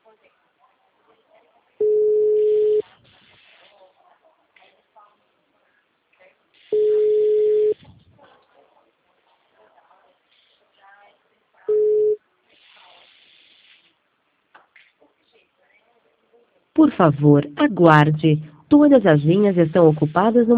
Por favor, aguarde. Todas as linhas estão ocupadas no